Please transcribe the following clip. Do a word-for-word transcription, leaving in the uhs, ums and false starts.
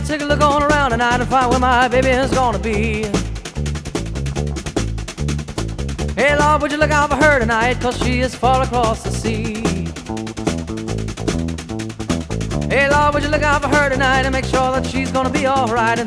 take a look on around tonight and find where my baby is gonna be. Hey Lord, would you look out for her tonight, 'cause she is far across the sea. Hey Lord, would you look out for her tonight and make sure that she's gonna be alright.